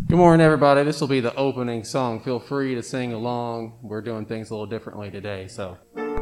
Good morning, everybody. This will be the opening song. Feel free to sing along. We're doing things a little differently today, so.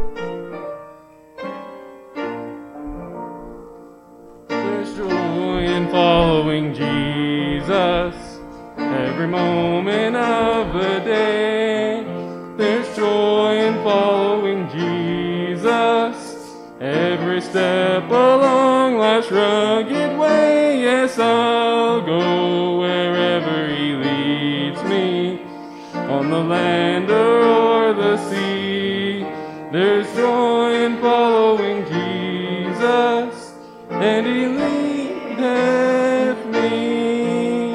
There's joy in following Jesus every moment of the day. There's joy in following Jesus every step along life's rugged way. Yes, I'll go wherever He leads me, on the land or o'er the sea. There's joy in following Jesus, and He leadeth me.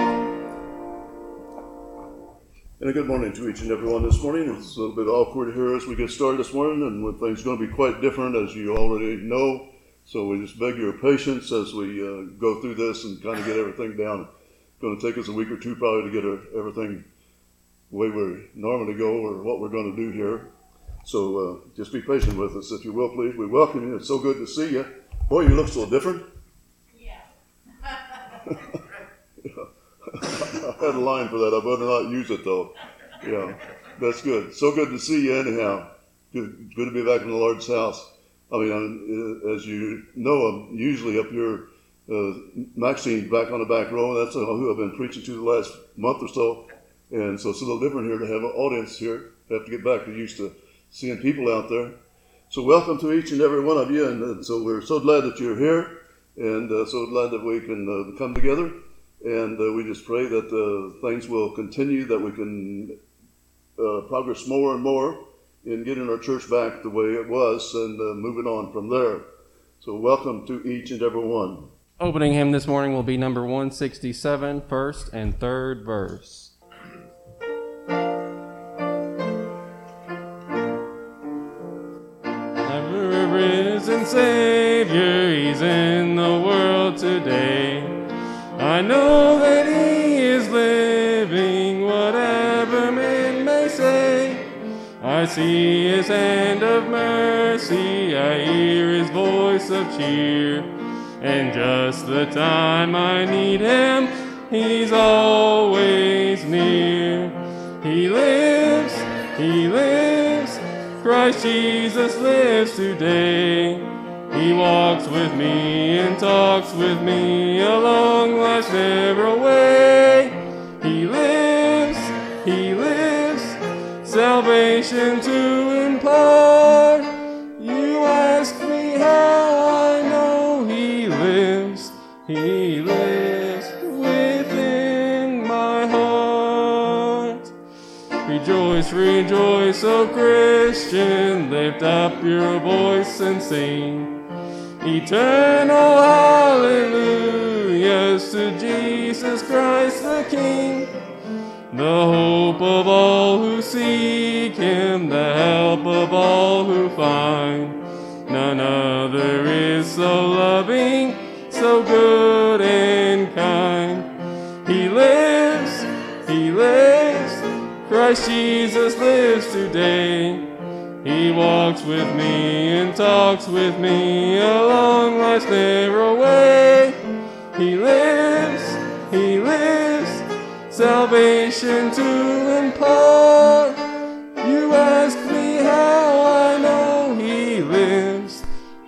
And a good morning to each and every one this morning. It's a little bit awkward here as we get started this morning, and things are going to be quite different, as you already know. So we just beg your patience as we go through this and kind of get everything down. It's going to take us a week or two probably to get everything the way we normally go, or what we're going to do here. So just be patient with us, if you will, please. We welcome you. It's so good to see you. Boy, you look so different. Yeah. I had a line for that. I better not use it, though. Yeah, that's good. So good to see you anyhow. Good to be back in the Lord's house. I mean, as you know, I'm usually up here. Maxine's back on the back row. That's who I've been preaching to the last month or so. And so it's a little different here to have an audience here. Have to get back to used to seeing people out there. So welcome to each and every one of you. And so we're so glad that you're here, and so glad that we can come together. And we just pray that things will continue, that we can progress more and more in getting our church back the way it was, and moving on from there. So welcome to each and every one. Opening hymn this morning will be number 167, first and third verse. Ever risen Savior, He's in the world today. I know that He is living, whatever men may say. I see His hand of mercy, I hear His voice of cheer, and just the time I need Him, He's always near. He lives, Christ Jesus lives today. He walks with me and talks with me along life's narrow way. He lives, salvation to impart. You ask me how I know He lives within my heart. Rejoice, O Christian, lift up your voice and sing eternal hallelujahs to Jesus Christ the King, the hope of all who seek Him, the help of all who find. None other is so loving, so good and kind. He lives, Christ Jesus lives today. He walks with me and talks with me along life's narrow way. He lives, salvation to impart. You ask me how I know He lives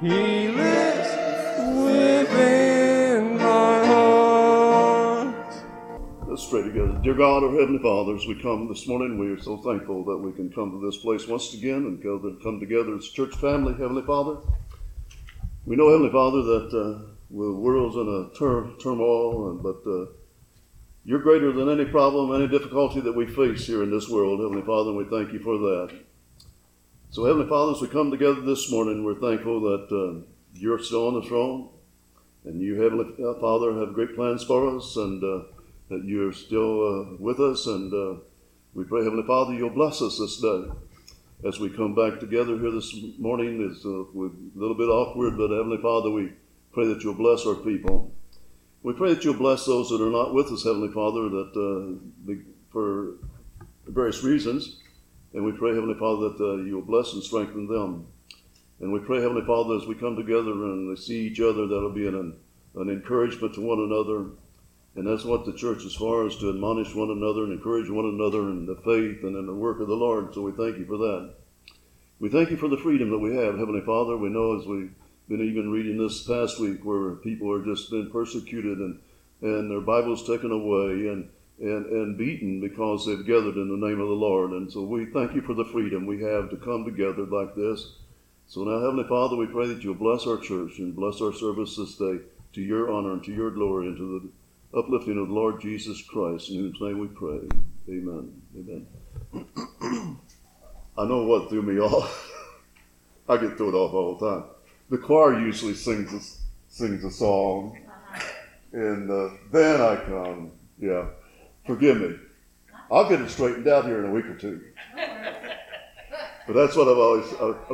within my heart. Let's pray together. Dear God, our Heavenly Father, as we come this morning, we are so thankful that we can come to this place once again and come together as church family, Heavenly Father. We know, Heavenly Father, that the world's in a turmoil, but You're greater than any problem, any difficulty that we face here in this world, Heavenly Father, and we thank You for that. So, Heavenly Father, as we come together this morning, we're thankful that You're still on the throne, and You, Heavenly Father, have great plans for us, and that You're still with us, and we pray, Heavenly Father, You'll bless us this day. As we come back together here this morning, it's a little bit awkward, but Heavenly Father, we pray that You'll bless our people. We pray that You'll bless those that are not with us, Heavenly Father, that for various reasons, and we pray, Heavenly Father, that You'll bless and strengthen them. And we pray, Heavenly Father, as we come together and see each other, that'll be an encouragement to one another. And that's what the church is for, is to admonish one another and encourage one another in the faith and in the work of the Lord. So we thank you for that. We thank you for the freedom that we have, Heavenly Father. We know, as we've been even reading this past week, where people are just been persecuted and their Bibles taken away and beaten because they've gathered in the name of the Lord. And so we thank you for the freedom we have to come together like this. So now, Heavenly Father, we pray that you'll bless our church and bless our service this day to your honor and to your glory and to the uplifting of the Lord Jesus Christ, in whose name we pray. Amen. Amen. I know what threw me off. I get thrown off all the time. The choir usually sings a song, and then I come. Yeah, forgive me. I'll get it straightened out here in a week or two. But that's what I've always.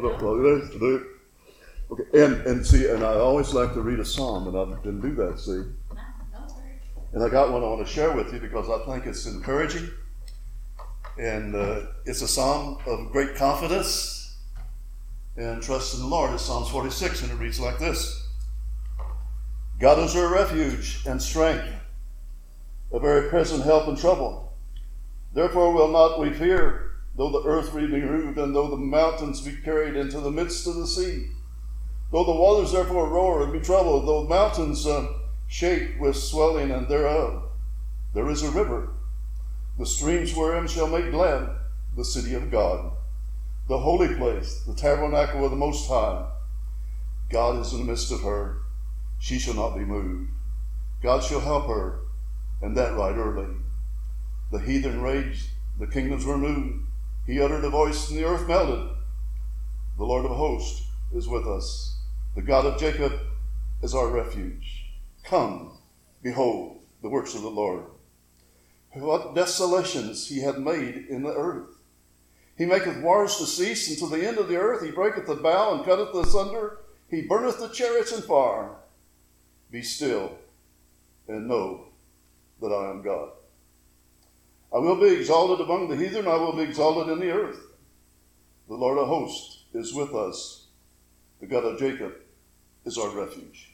Okay, and see, and I always like to read a psalm, and I didn't do that. See. And I got one I want to share with you because I think it's encouraging. And it's a psalm of great confidence and trust in the Lord. It's Psalms 46, and it reads like this. God is our refuge and strength, a very present help in trouble. Therefore will not we fear, though the earth be moved, and though the mountains be carried into the midst of the sea. Though the waters therefore roar and be troubled, though the mountains shake with swelling and thereof. There is a river, the streams wherein shall make glad the city of God, the holy place, the tabernacle of the Most High. God is in the midst of her. She shall not be moved. God shall help her, and that right early. The heathen raged, the kingdoms were moved. He uttered a voice, and the earth melted. The Lord of hosts is with us. The God of Jacob is our refuge. Come, behold the works of the Lord. What desolations he hath made in the earth. He maketh wars to cease unto the end of the earth. He breaketh the bow and cutteth asunder. He burneth the chariots in fire. Be still and know that I am God. I will be exalted among the heathen. I will be exalted in the earth. The Lord of hosts is with us. The God of Jacob is our refuge.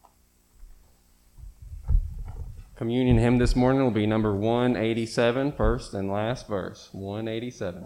Communion hymn this morning will be number 187, first and last verse. 187.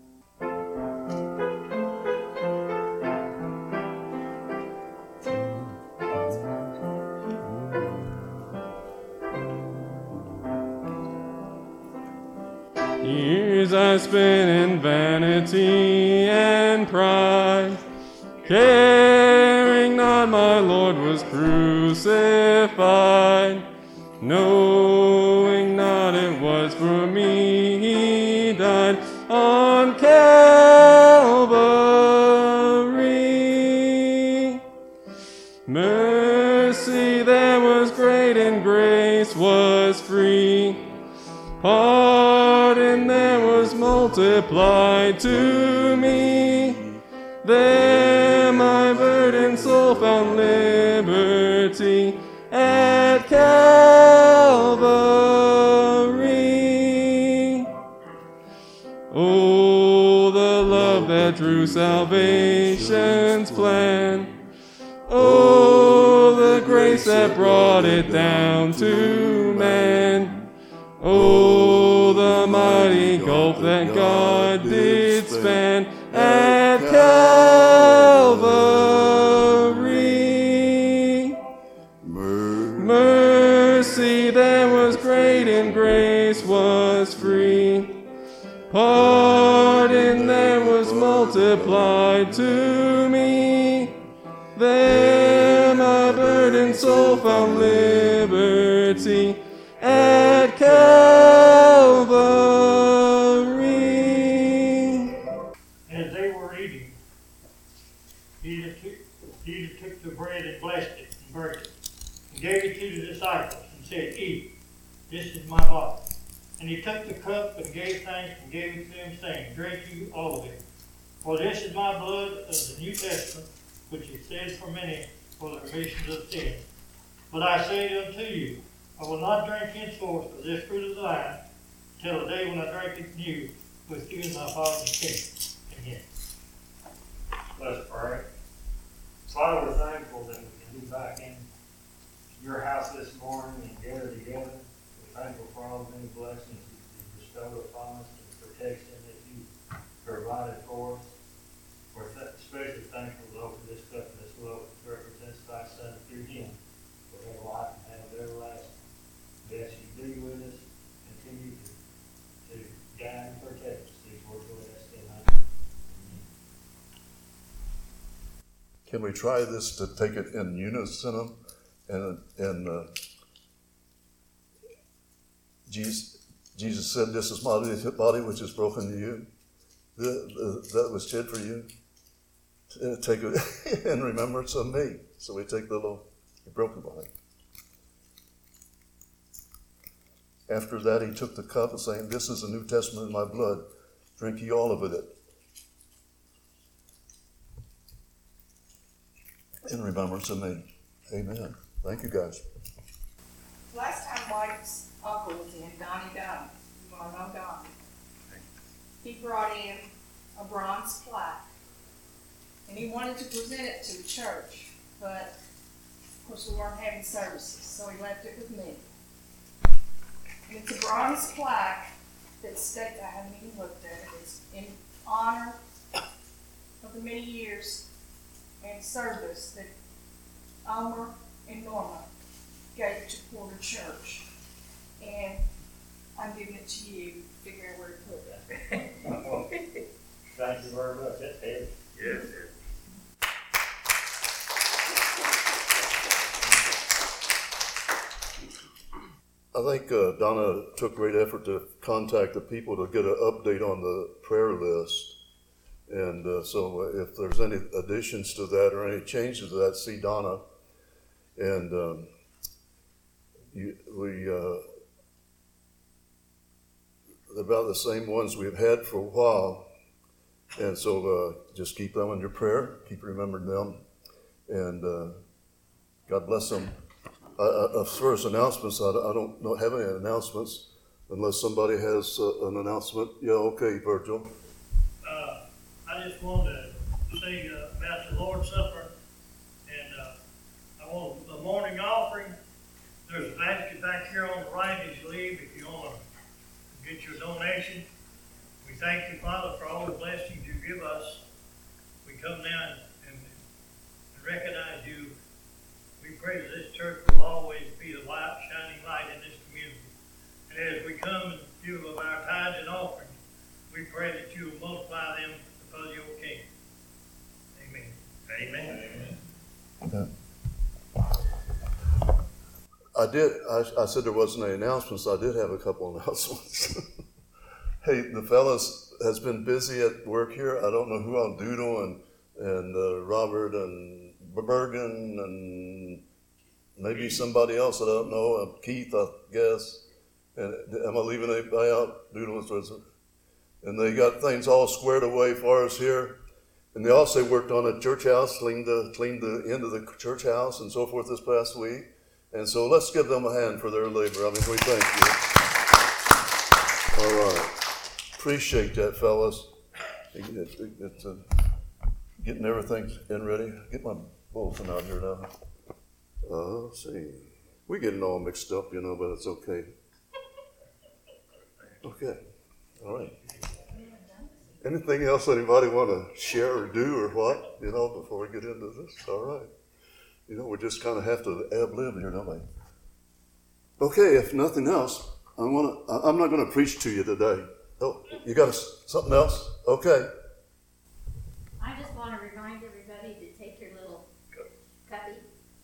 Years I spent in vanity and pride, caring not my Lord was crucified. Knowing not it was for me he died on Calvary. Mercy that was great and grace was free. Pardon that was multiplied to me. There my burdened soul found liberty at Calvary. Oh, the love that drew salvation's plan. Oh, the grace that brought it down to man. Oh, the mighty gulf that God did span at Calvary. Mercy that was great and grace was free. Pardon that was multiplied to me. There my burdened soul found liberty at Calvary. As they were eating, Jesus took the bread and blessed it and broke it and gave it to the disciples and said, "Eat, this is my body." And he took the cup and gave thanks and gave it to them, saying, "Drink you all of it. For this is my blood of the New Testament, which is shed for many for the remission of sin. But I say unto you, I will not drink henceforth of this fruit of the vine, till the day when I drink it new with you in my Father's kingdom." Again. Let's pray. Father, we're thankful that we can be back in your house this morning and gather together. thankful for all the many blessings you bestowed upon us and protection that you provided for us. We're especially thankful, Lord, for this stuff, this love that represents thy Son through him. For their life and have everlasting. We ask you to be with us, continue to guide and protect us. These words we ask in thy name. Can we try this to take it in unison? And Jesus said, "This is my body which is broken to you. That was shed for you. Take it in remembrance of me." So we take the little broken body. After that, he took the cup and saying, "This is the New Testament in my blood. Drink ye all of it in remembrance of me." Amen. Thank you, guys. Last time Mike's uncle was in, Donnie Dunn, you want to know Donnie? He brought in a bronze plaque, and he wanted to present it to the church, but of course we weren't having services, so he left it with me. And it's a bronze plaque that states, I haven't even looked at it, it's in honor of the many years and service that Elmer and Norma gave to Porter Church. And I'm giving it to you, figure out where to put it. Thank you very much. That's heavy. Yes. I think Donna took great effort to contact the people to get an update on the prayer list. And so if there's any additions to that or any changes to that, see Donna. And about the same ones we've had for a while. And so just keep them in your prayer. Keep remembering them. And God bless them. As far as announcements, I don't have any announcements unless somebody has an announcement. Yeah, okay, Virgil. I just wanted to say about the Lord's Supper, and I want the morning offering. There's a basket back here on the right as you leave if you want to get your donation. We thank you, Father, for all the blessings you give us. We come down and recognize you. We pray that this church will always be the light, shining light in this community. And as we come and give of our tithes and offerings, we pray that you will multiply them because of your kingdom. Amen. Amen. I said there wasn't any announcements. I did have a couple announcements. Hey, the fellas has been busy at work here. I don't know who on Doodle and Robert and Bergen and maybe somebody else that I don't know. Keith, I guess. And am I leaving anybody out? Doodle and they got things all squared away for us here. And they also worked on a church house, cleaned the end of the church house and so forth this past week. And so let's give them a hand for their labor. I mean, we thank you. All right. Appreciate that, fellas. It's getting everything in ready. Get my bulletin out here now. Let's see. We're getting all mixed up, but it's okay. Okay. All right. Anything else anybody want to share or do or what, before we get into this? All right. We just kind of have to ad-lib here, don't we? Okay, if nothing else, I'm not going to preach to you today. Oh, you got something else? Okay. I just want to remind everybody to take your little cubby.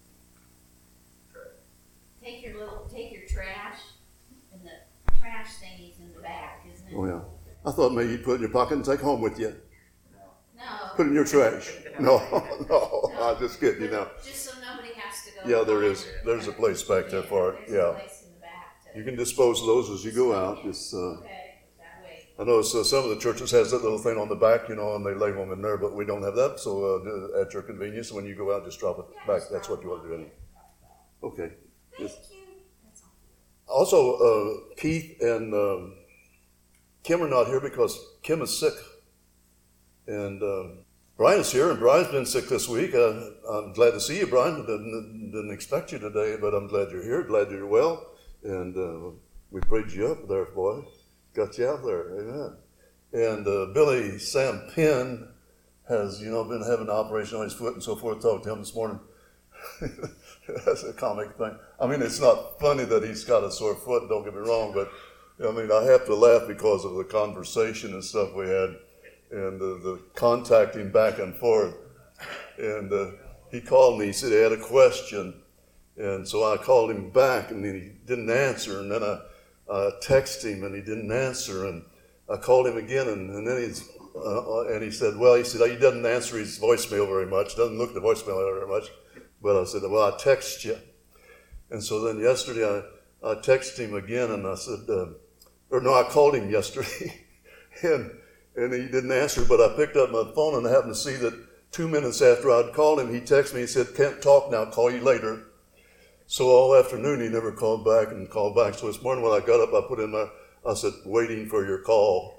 Take your trash, and the trash thingy's in the back, isn't it? Oh, yeah. I thought maybe you'd put it in your pocket and take home with you. No. Put it in your trash. No, I'm just kidding you now. Just so nobody has to go. Yeah, there is. There's a place back there for it. There's Yeah. a place in the back You can dispose of those as you go out. Just, okay, that way. I know some of the churches has that little thing on the back, and they label them in there, but we don't have that. So at your convenience, when you go out, just drop it back. That's what you want to do. Anyway. Okay. Thank you. That's all. Also, Keith and Kim are not here because Kim is sick. And Brian is here, and Brian's been sick this week. I'm glad to see you, Brian. Didn't expect you today, but I'm glad you're here. Glad you're well. And We prayed you up there, boy. Got you out there. Amen. And Billy Sam Penn has, been having an operation on his foot and so forth. Talked to him this morning. That's a comic thing. I mean, it's not funny that he's got a sore foot, don't get me wrong, but I have to laugh because of the conversation and stuff we had and the contacting back and forth. And he called me, he said he had a question. And so I called him back and he didn't answer. And then I texted him and he didn't answer. And I called him again and then he said, he doesn't answer his voicemail very much, doesn't look at the voicemail very much. But I said, well, I text you. And so then yesterday I texted him again and I said, I called him yesterday and he didn't answer, but I picked up my phone and I happened to see that 2 minutes after I'd called him, he texted me, he said, can't talk now, call you later. So all afternoon he never called back. So this morning when I got up, I said, waiting for your call.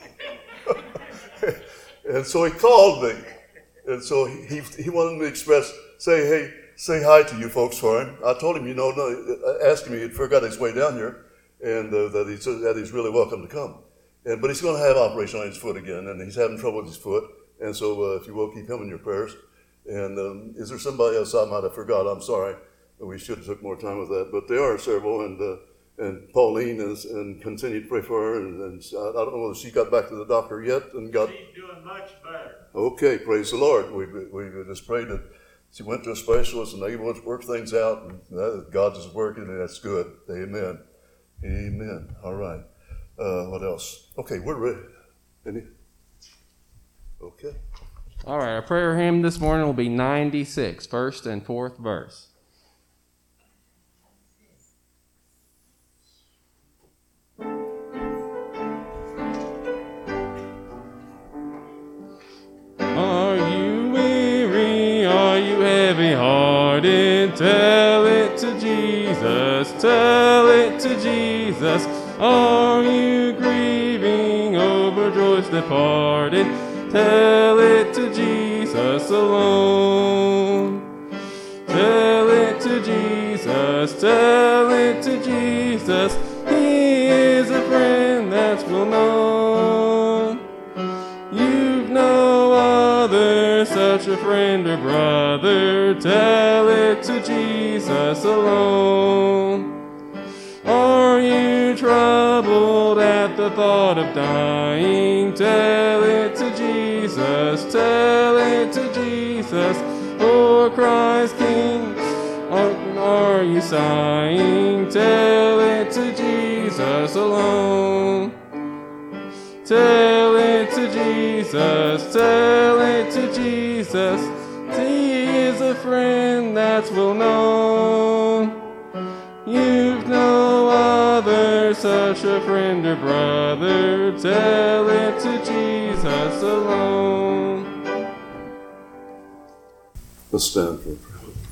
And so he called me. And so he wanted me to say hi to you folks for him. I told him, asked him, he had forgot his way down here, and that he's really welcome to come. But he's going to have operation on his foot again, and he's having trouble with his foot. And so if you will, keep him in your prayers. And is there somebody else I might have forgot? I'm sorry. We should have took more time with that. But there are several, and Pauline and continue to pray for her. And I don't know whether she got back to the doctor yet. She's doing much better. Okay, praise the Lord. We just prayed that she went to a specialist and they able to work things out. And God is working, and that's good. Amen. Amen. All right. What else? Okay, we're ready. Any? Okay. All right, our prayer hymn this morning will be 96, first and fourth verse. Are you weary? Are you heavy-hearted? Tell it to Jesus. Tell it to Jesus. Are you grieving over joys departed? Tell it to Jesus alone. Tell it to Jesus. Tell it to Jesus. He is a friend that's well known. You've no other such a friend or brother. Tell it to Jesus alone. Are you troubled at the thought of dying? Tell it to Jesus. Tell it to Jesus. For Christ King, are you sighing? Tell it to Jesus alone. Tell it to Jesus, tell it to Jesus. He is a friend that's well known. You've no other such a friend or brother. Tell it to Jesus alone. Let's stand for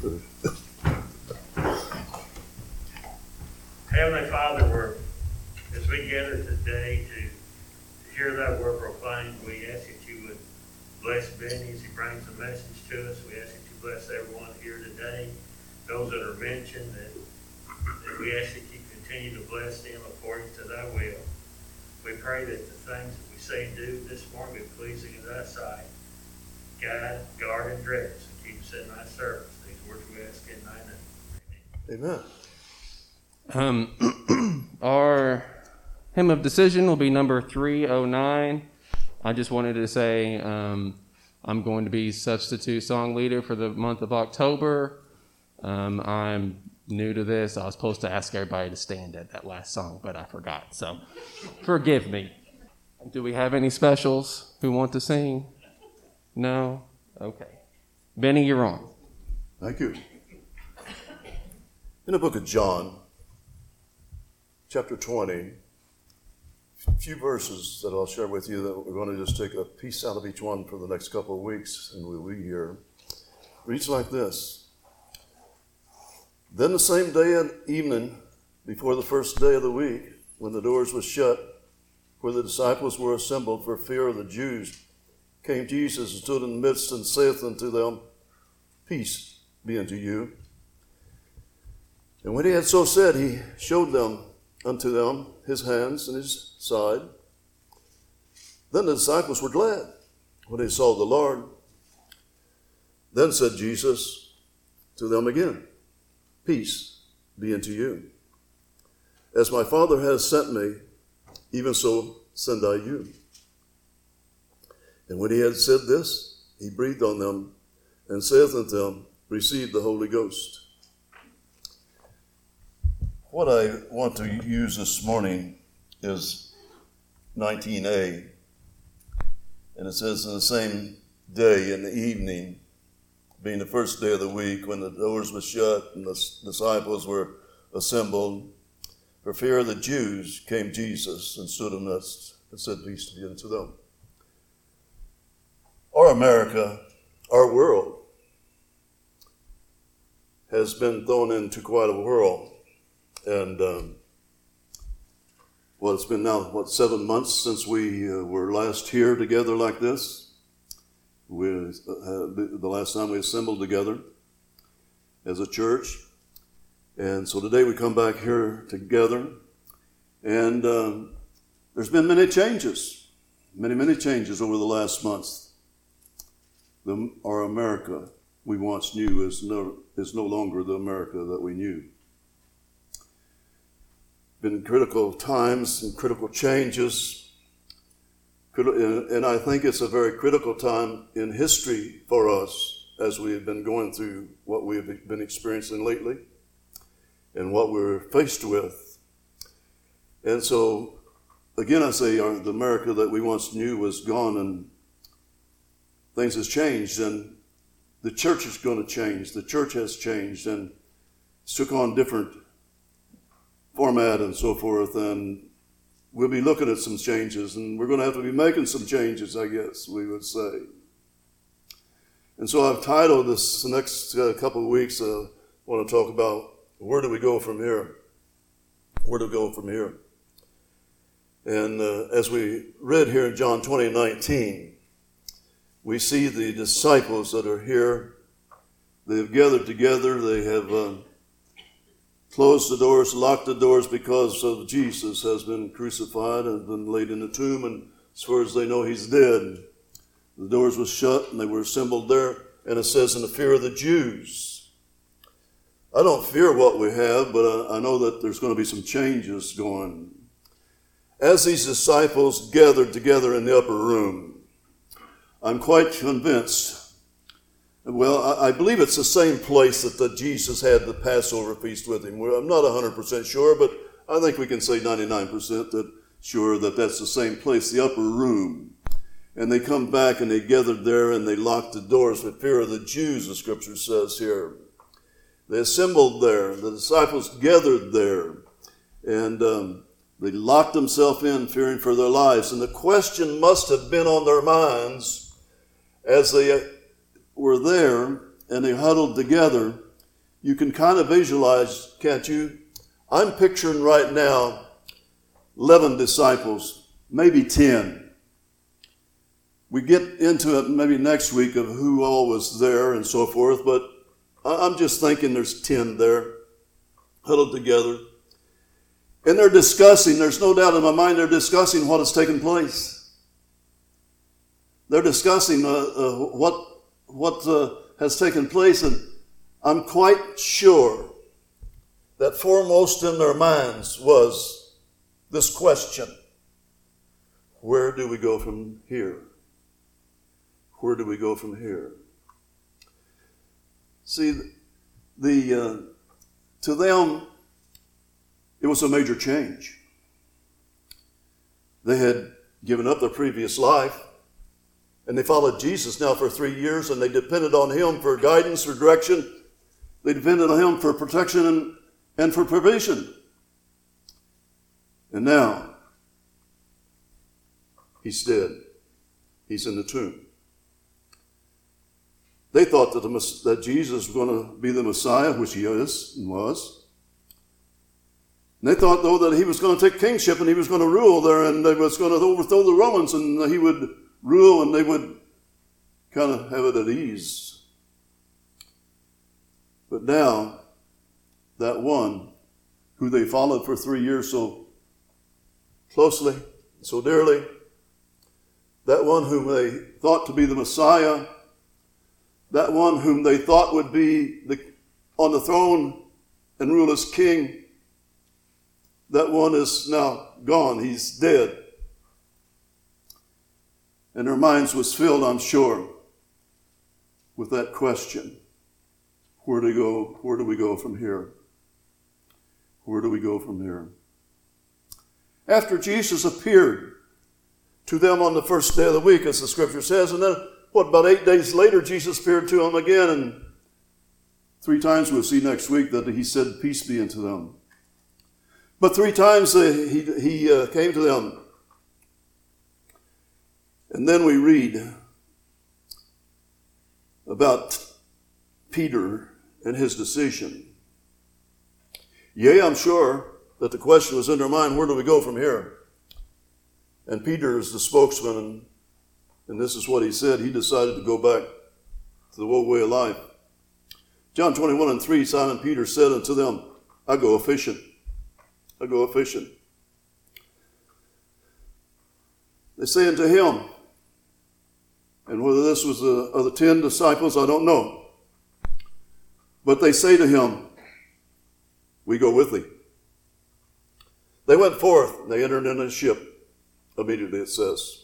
Heavenly Father, as we gather today to hear that word proclaimed, we ask that you would bless Benny as he brings the message to us. We ask that you bless everyone here today, those that are mentioned, that we ask that you continue to bless them according to thy will. We pray that the things that we say and do this morning be pleasing in thy sight. Guide, guard, and direct us, and keep us in thy service. These words we ask in thy name. Amen. Our hymn of decision will be number 309. I just wanted to say I'm going to be substitute song leader for the month of October. I'm new to this. I was supposed to ask everybody to stand at that last song, but I forgot. So forgive me. Do we have any specials who want to sing? No? Okay. Benny, you're on. Thank you. In the book of John, chapter 20, a few verses that I'll share with you that we're going to just take a piece out of each one for the next couple of weeks, and we'll be here. Reads like this. Then the same day and evening, before the first day of the week, when the doors were shut, where the disciples were assembled for fear of the Jews, came Jesus and stood in the midst and saith unto them, Peace be unto you. And when he had so said, he showed them unto them his hands and his side. Then the disciples were glad when they saw the Lord. Then said Jesus to them again, Peace be unto you. As my Father has sent me, even so send I you. And when he had said this, he breathed on them and saith unto them, Receive the Holy Ghost. What I want to use this morning is 19a. And it says, in the same day in the evening, being the first day of the week, when the doors were shut and the disciples were assembled, for fear of the Jews came Jesus and stood in the midst and said, Peace be unto them. Our America, our world, has been thrown into quite a whirl. And it's been now, 7 months since we were last here together like this. The last time we assembled together as a church. And so today we come back here together. And there's been many changes, many changes over the last months. Our America we once knew is no longer the America that we knew. Been critical times and critical changes, and I think it's a very critical time in history for us as we have been going through what we have been experiencing lately and what we're faced with. And so, again, I say the America that we once knew was gone, and things has changed, and the church is going to change. The church has changed, and it's took on different format and so forth, and we'll be looking at some changes, and we're going to have to be making some changes, I guess we would say. And so I've titled this next couple of weeks, I want to talk about where do we go from here? Where do we go from here? And as we read here in John 20:19, we see the disciples that are here. They have gathered together. They have closed the doors, locked the doors because of Jesus has been crucified and been laid in the tomb, and as far as they know, he's dead. The doors were shut and they were assembled there, and it says, in the fear of the Jews. I don't fear what we have, but I know that there's going to be some changes going. As these disciples gathered together in the upper room, I'm quite convinced. Well, I believe it's the same place that Jesus had the Passover feast with him. I'm not 100% sure, but I think we can say 99% sure that that's the same place, the upper room. And they come back and they gathered there and they locked the doors for fear of the Jews, the scripture says here. They assembled there. The disciples gathered there. And they locked themselves in, fearing for their lives. And the question must have been on their minds as they were there and they huddled together. You can kind of visualize, can't you? I'm picturing right now 11 disciples, maybe 10. We get into it maybe next week of who all was there and so forth, but I'm just thinking there's 10 there, huddled together. And they're discussing, there's no doubt in my mind, they're discussing what has taken place. They're discussing what has taken place, and I'm quite sure that foremost in their minds was this question: where do we go from here? Where do we go from here? See, to them, it was a major change. They had given up their previous life, and they followed Jesus now for 3 years, and they depended on him for guidance, for direction. They depended on him for protection and for provision. And now, he's dead. He's in the tomb. They thought that Jesus was going to be the Messiah, which he is and was. And they thought, though, that he was going to take kingship and he was going to rule there, and they was going to overthrow the Romans, and he would rule and they would kind of have it at ease. But now, that one who they followed for 3 years so closely, so dearly, that one whom they thought to be the Messiah, that one whom they thought would be on the throne and rule as king, that one is now gone. He's dead. And their minds was filled, I'm sure, with that question. Where do we go? Where do we go from here? Where do we go from here? After Jesus appeared to them on the first day of the week, as the scripture says, and then, about 8 days later, Jesus appeared to them again, and 3 times we'll see next week that he said, peace be unto them. But 3 times he came to them. And then we read about Peter and his decision. Yea, I'm sure that the question was in their mind, where do we go from here? And Peter is the spokesman, and this is what he said. He decided to go back to the old way of life. John 21:3, Simon Peter said unto them, I go a-fishing. I go a-fishing. They say unto him, and whether this was of the 10 disciples, I don't know. But they say to him, we go with thee. They went forth, and they entered into the ship. Immediately it says.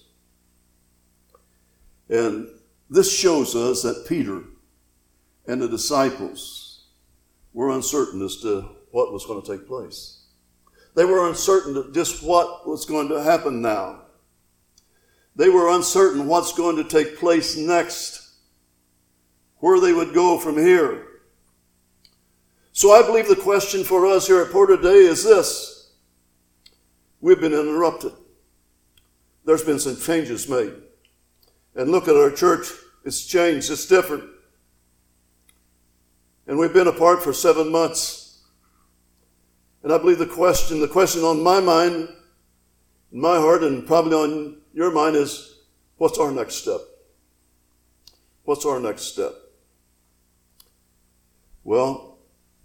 And this shows us that Peter and the disciples were uncertain as to what was going to take place. They were uncertain just what was going to happen now. They were uncertain what's going to take place next, where they would go from here. So I believe the question for us here at Porter today is this. We've been interrupted. There's been some changes made. And look at our church. It's changed. It's different. And we've been apart for 7 months. And I believe the question on my mind, in my heart, and probably on your mind is, what's our next step? What's our next step? Well,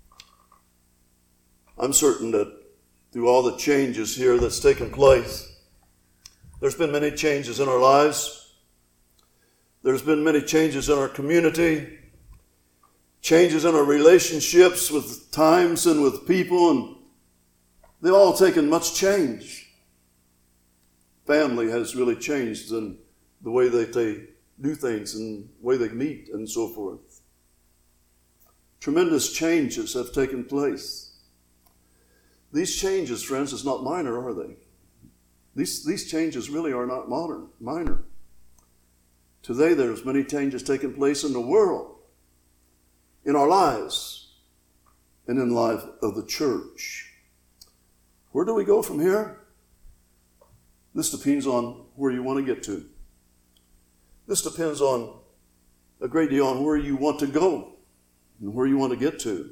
I'm certain that through all the changes here that's taken place, there's been many changes in our lives. There's been many changes in our community, changes in our relationships with times and with people, and they've all taken much change. Family has really changed in the way that they do things and the way they meet and so forth. Tremendous changes have taken place. These changes, friends, is not minor, are they? These changes really are not minor. Today there's many changes taking place in the world, in our lives, and in the life of the church. Where do we go from here? This depends on where you want to get to. This depends on a great deal on where you want to go and where you want to get to.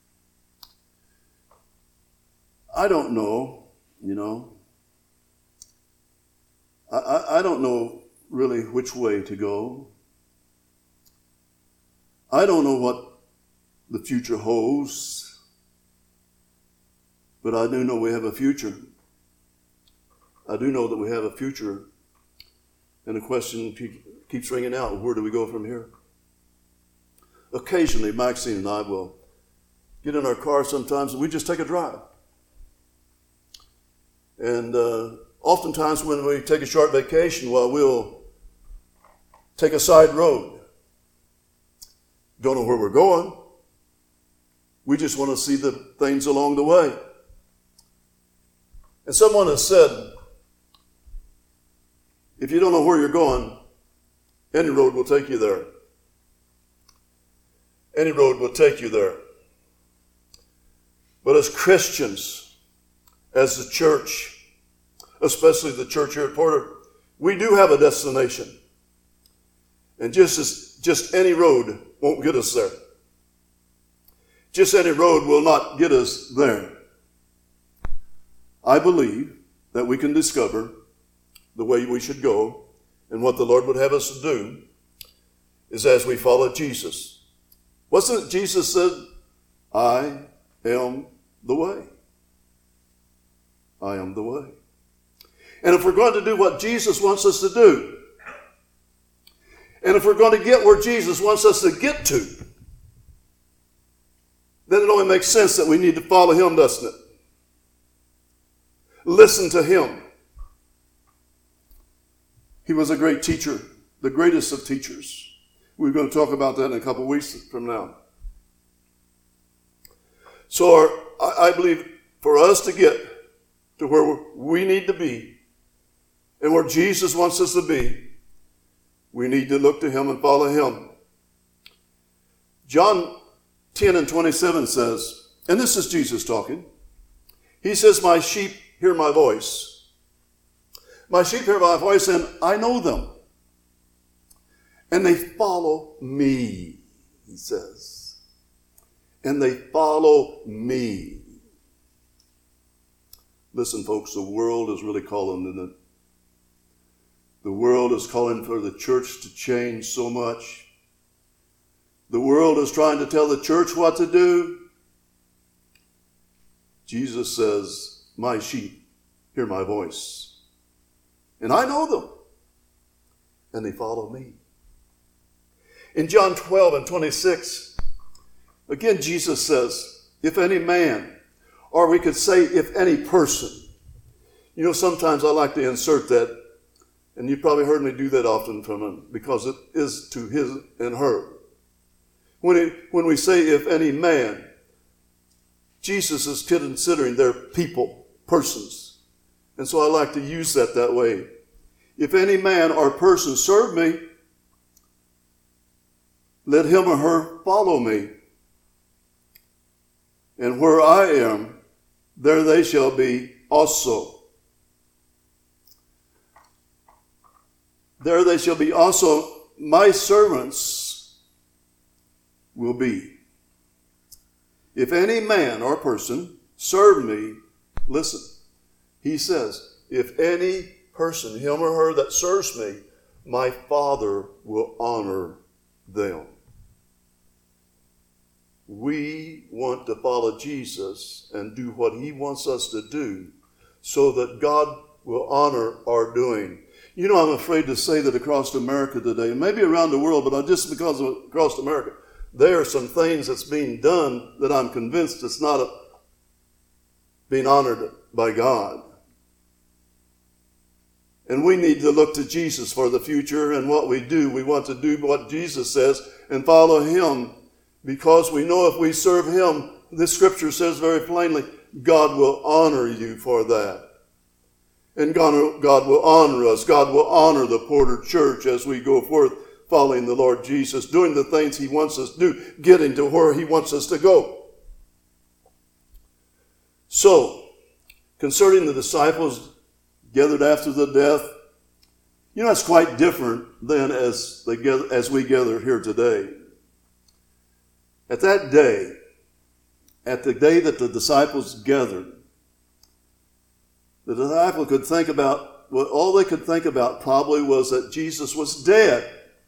I don't know, I don't know really which way to go. I don't know what the future holds, but I do know we have a future. I do know that we have a future, and the question keeps ringing out, where do we go from here? Occasionally, Maxine and I will get in our car sometimes, and we just take a drive. And oftentimes when we take a short vacation, we'll take a side road. Don't know where we're going. We just want to see the things along the way. And someone has said, if you don't know where you're going, any road will take you there. Any road will take you there. But as Christians, as the church, especially the church here at Porter, we do have a destination. And just any road won't get us there. Just any road will not get us there. I believe that we can discover the way we should go, and what the Lord would have us to do is as we follow Jesus. Wasn't it Jesus said, I am the way. I am the way. And if we're going to do what Jesus wants us to do, and if we're going to get where Jesus wants us to get to, then it only makes sense that we need to follow him, doesn't it? Listen to him. He was a great teacher, the greatest of teachers. We're going to talk about that in a couple weeks from now. So I believe for us to get to where we need to be and where Jesus wants us to be, we need to look to him and follow him. John 10:27 says, and this is Jesus talking, he says, my sheep hear my voice. My sheep hear my voice, and I know them. And they follow me, he says. And they follow me. Listen, folks, the world is really calling, isn't it? The world is calling for the church to change so much. The world is trying to tell the church what to do. Jesus says, my sheep hear my voice. And I know them. And they follow me. In John 12:26, again Jesus says, if any man, or we could say if any person. You know, sometimes I like to insert that, and you've probably heard me do that often from him, because it is to his and her. When we say if any man, Jesus is considering their people, persons. And so I like to use that way. If any man or person serve me, let him or her follow me. And where I am, there they shall be also. There they shall be also. My servants will be. If any man or person serve me, listen, he says, if any person, him or her that serves me, my Father will honor them. We want to follow Jesus and do what he wants us to do so that God will honor our doing. You know, I'm afraid to say that across America today, maybe around the world, but just because of across America, there are some things that's being done that I'm convinced it's not being honored by God. And we need to look to Jesus for the future, and what we do, we want to do what Jesus says and follow him, because we know if we serve him, this scripture says very plainly, God will honor you for that. And God will honor us. God will honor the Porter Church as we go forth following the Lord Jesus, doing the things he wants us to do, getting to where he wants us to go. So, concerning the disciples gathered after the death, you know, it's quite different than as we gather here today. At that day, at the day that the disciples gathered, the disciples could think about, well, all they could think about probably was that Jesus was dead.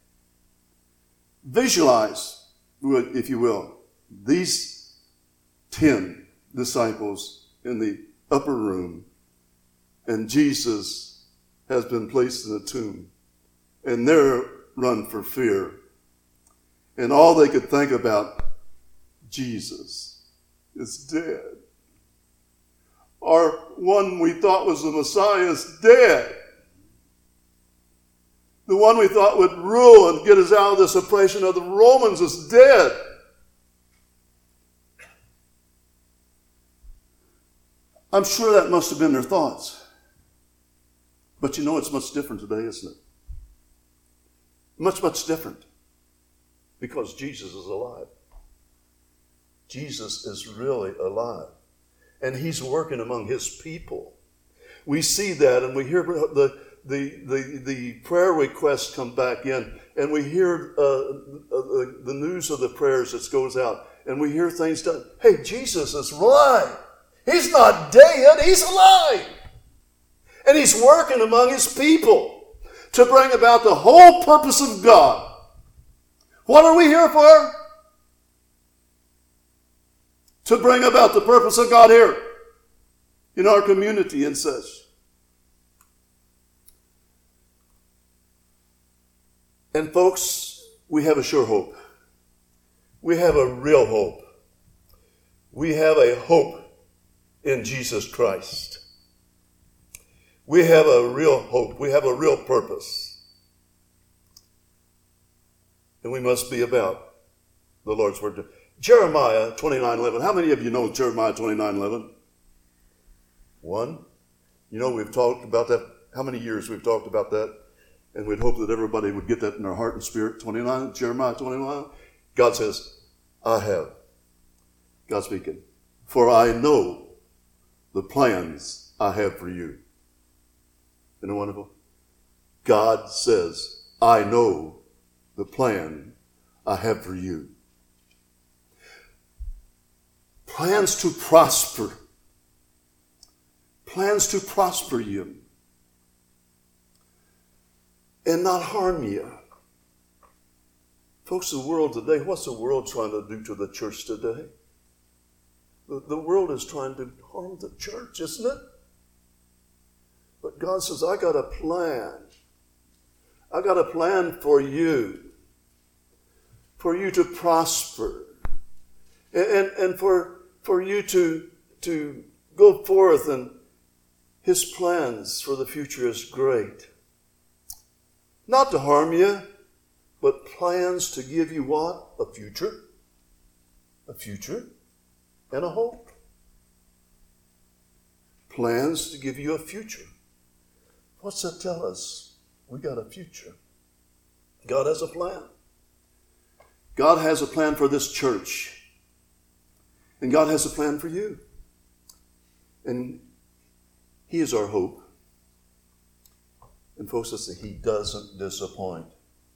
Visualize, if you will, these 10 disciples in the upper room, and Jesus has been placed in a tomb, and they're run for fear. And all they could think about, Jesus is dead. Our one we thought was the Messiah is dead. The one we thought would rule and get us out of this oppression of the Romans is dead. I'm sure that must have been their thoughts. But you know, it's much different today, isn't it? Much, much different. Because Jesus is alive. Jesus is really alive. And he's working among his people. We see that, and we hear the prayer requests come back in, and we hear the news of the prayers that goes out, and we hear things done. Hey, Jesus is alive. He's not dead. He's alive. And he's working among his people to bring about the whole purpose of God. What are we here for? To bring about the purpose of God here. in our community and such. And folks, we have a sure hope. We have a real hope. We have a hope in Jesus Christ. We have a real hope. We have a real purpose. And we must be about the Lord's word. Jeremiah 29:11. How many of you know Jeremiah 29:11? One. You know, we've talked about that. How many years we've talked about that? And we'd hope that everybody would get that in their heart and spirit. Jeremiah 29. God says, I have. God speaking. For I know the plans I have for you. Isn't it wonderful? God says, I know the plan I have for you. Plans to prosper. Plans to prosper you. And not harm you. Folks, the world today, what's the world trying to do to the church today? The world is trying to harm the church, isn't it? But God says, I got a plan. I got a plan for you to prosper. And for you to go forth, and His plans for the future is great. Not to harm you, but plans to give you what? A future. A future and a hope. Plans to give you a future. What's that tell us? We got a future. God has a plan. God has a plan for this church. And God has a plan for you. And He is our hope. And folks, listen, He doesn't disappoint.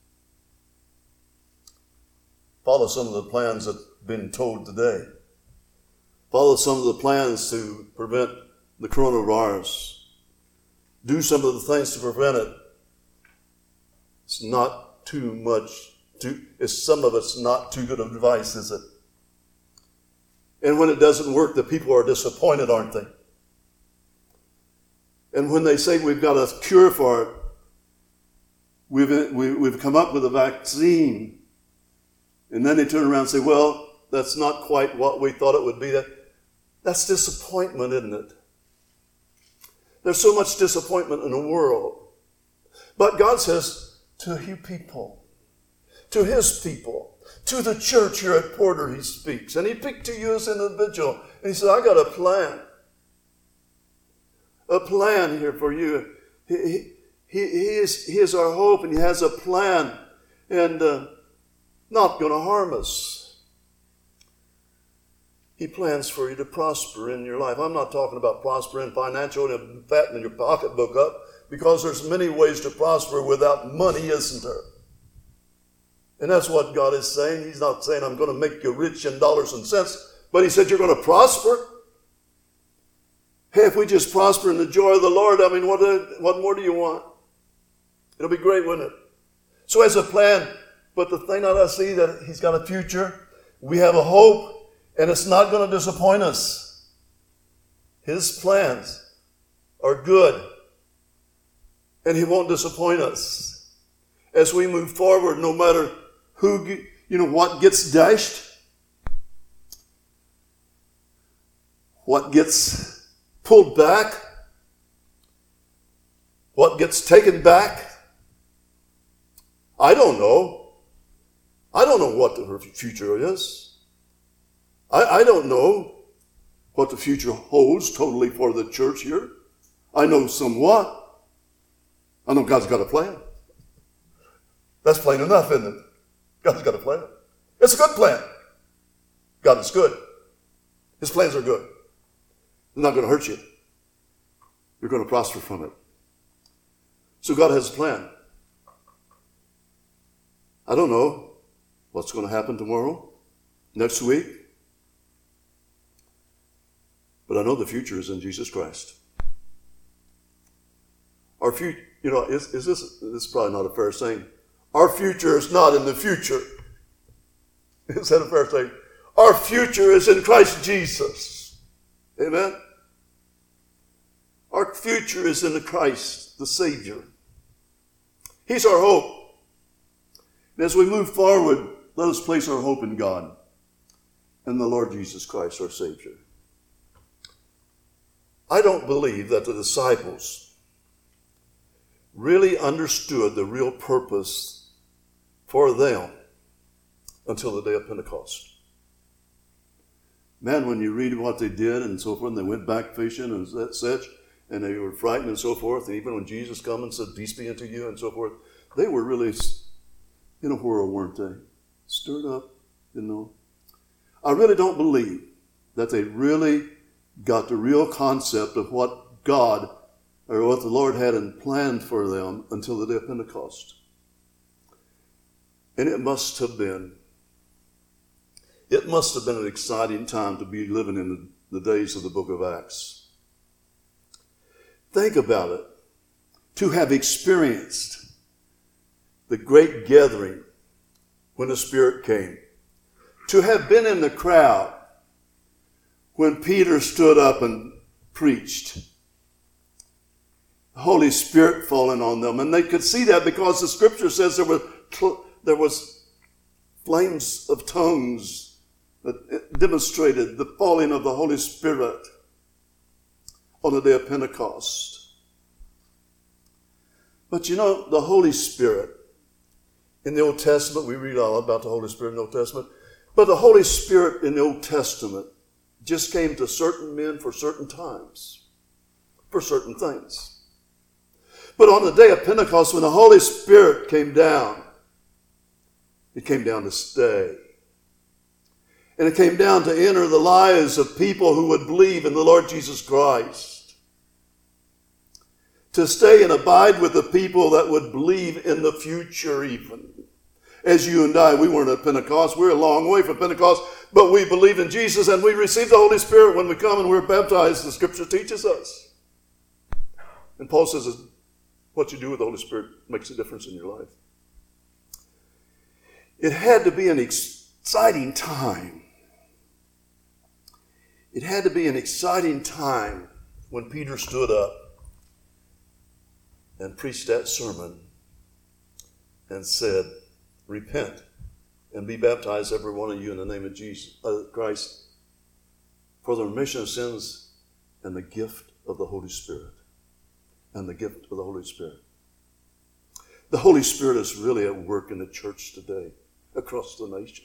Follow some of the plans that have been told today. Follow some of the plans to prevent the coronavirus. Do some of the things to prevent it. It's not too much. Some of it's not too good of advice, is it? And when it doesn't work, the people are disappointed, aren't they? And when they say we've got a cure for it, we've come up with a vaccine, and then they turn around and say, well, that's not quite what we thought it would be. That's disappointment, isn't it? There's so much disappointment in the world. But God says to you people, to His people, to the church here at Porter, He speaks. And He picked to you as an individual. And He said, I got a plan. A plan here for you. He is our hope, and He has a plan, and not going to harm us. He plans for you to prosper in your life. I'm not talking about prospering financially and fattening your pocketbook up, because there's many ways to prosper without money, isn't there? And that's what God is saying. He's not saying, I'm going to make you rich in dollars and cents, but He said, you're going to prosper. Hey, if we just prosper in the joy of the Lord, I mean, what more do you want? It'll be great, wouldn't it? So as a plan, but the thing that I see, that He's got a future, we have a hope, and it's not going to disappoint us. His plans are good, and He won't disappoint us. As we move forward, no matter what gets dashed, what gets pulled back, what gets taken back, I don't know. I don't know what the future is. I don't know what the future holds totally for the church here. I know somewhat. I know God's got a plan. That's plain enough, isn't it? God's got a plan. It's a good plan. God is good. His plans are good. They're not going to hurt you. You're going to prosper from it. So God has a plan. I don't know what's going to happen tomorrow, next week. But I know the future is in Jesus Christ. Our future, this is probably not a fair saying. Our future is not in the future. Is that a fair saying? Our future is in Christ Jesus. Amen? Our future is in the Christ, the Savior. He's our hope. And as we move forward, let us place our hope in God and the Lord Jesus Christ, our Savior. I don't believe that the disciples really understood the real purpose for them until the day of Pentecost. Man, when you read what they did and so forth, and they went back fishing and such, and they were frightened and so forth, and even when Jesus came and said, peace be unto you and so forth, they were really in a whirl, weren't they? Stirred up, I really don't believe that they really got the real concept of what God or what the Lord had in planned for them until the day of Pentecost. And it must have been an exciting time to be living in the days of the book of Acts. Think about it. To have experienced the great gathering when the Spirit came. To have been in the crowd when Peter stood up and preached. The Holy Spirit falling on them. And they could see that because the Scripture says there was flames of tongues that demonstrated the falling of the Holy Spirit on the day of Pentecost. But the Holy Spirit, in the Old Testament, we read all about the Holy Spirit in the Old Testament, but the Holy Spirit in the Old Testament just came to certain men for certain times, for certain things. But on the day of Pentecost, when the Holy Spirit came down, it came down to stay. And it came down to enter the lives of people who would believe in the Lord Jesus Christ. To stay and abide with the people that would believe in the future even. As you and I, we weren't at Pentecost. We're a long way from Pentecost, but we believe in Jesus and we receive the Holy Spirit when we come and we're baptized. The Scripture teaches us. And Paul says what you do with the Holy Spirit makes a difference in your life. It had to be an exciting time. It had to be an exciting time when Peter stood up and preached that sermon and said, repent and be baptized, every one of you, in the name of Jesus Christ, for the remission of sins and the gift of the Holy Spirit. And the gift of the Holy Spirit. The Holy Spirit is really at work in the church today, across the nation.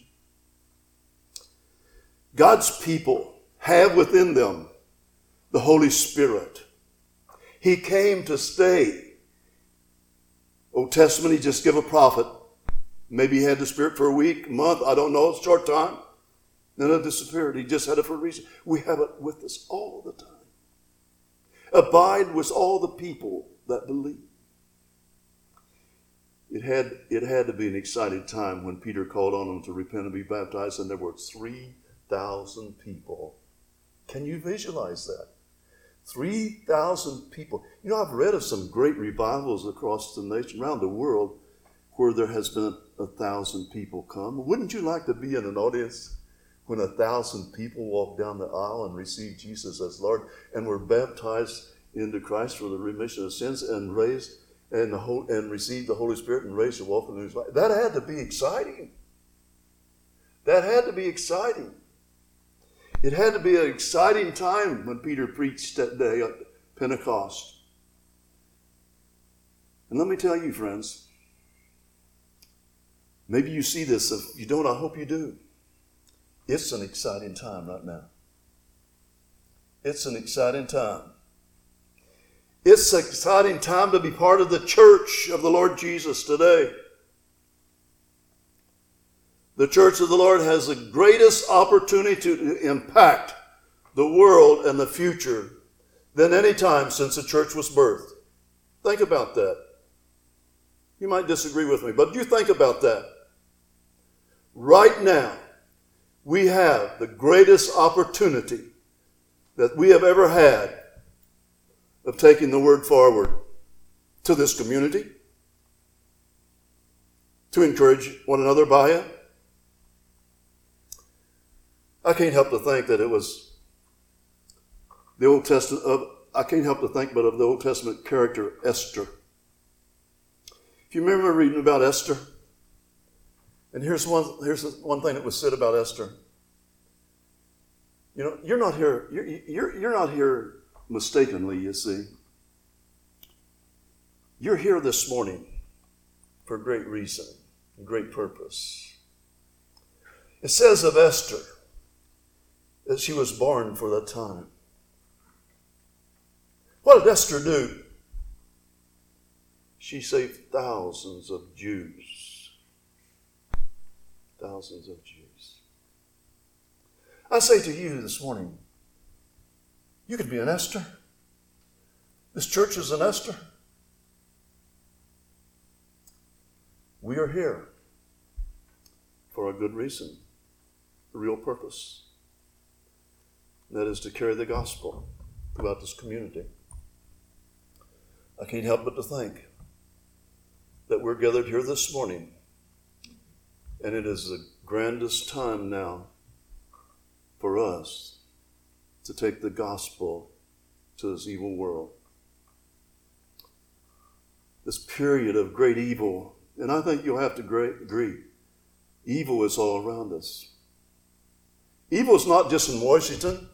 God's people have within them the Holy Spirit. He came to stay. Old Testament, he just gave a prophet. Maybe he had the Spirit for a week, a month, I don't know, a short time. Then it disappeared. He just had it for a reason. We have it with us all the time. Abide with all the people that believe. It had to be an exciting time when Peter called on them to repent and be baptized, and there were 3,000 people. Can you visualize that? 3,000 people. I've read of some great revivals across the nation, around the world, where there has been 1,000 people come. Wouldn't you like to be in an audience when 1,000 people walk down the aisle and receive Jesus as Lord and were baptized into Christ for the remission of sins and raised and received the Holy Spirit and raised to walk in His life? That had to be exciting. That had to be exciting. It had to be an exciting time when Peter preached that day at Pentecost. And let me tell you, friends, maybe you see this. If you don't, I hope you do. It's an exciting time right now. It's an exciting time. It's an exciting time to be part of the church of the Lord Jesus today. The church of the Lord has the greatest opportunity to impact the world and the future than any time since the church was birthed. Think about that. You might disagree with me, but you think about that. Right now, we have the greatest opportunity that we have ever had of taking the word forward to this community, to encourage one another by it. I can't help to think that it was the Old Testament. I can't help to think but of the Old Testament character Esther. If you remember reading about Esther, and here's one thing that was said about Esther. You know, you're not here mistakenly, you see. You're here this morning for a great reason, a great purpose. It says of Esther that she was born for that time. What did Esther do? She saved thousands of Jews. Thousands of Jews. I say to you this morning, you could be an Esther. This church is an Esther. We are here for a good reason, a real purpose. That is to carry the gospel throughout this community. I can't help but to think that we're gathered here this morning, and it is the grandest time now for us to take the gospel to this evil world. This period of great evil, and I think you'll have to agree, evil is all around us. Evil is not just in Washington.